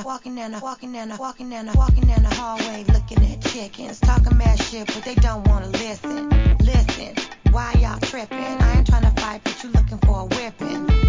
walking down the hallway, looking at chickens, talking mad shit, but they don't wanna listen. Listen, why y'all tripping? I ain't trying to fight, but you looking for a whipping.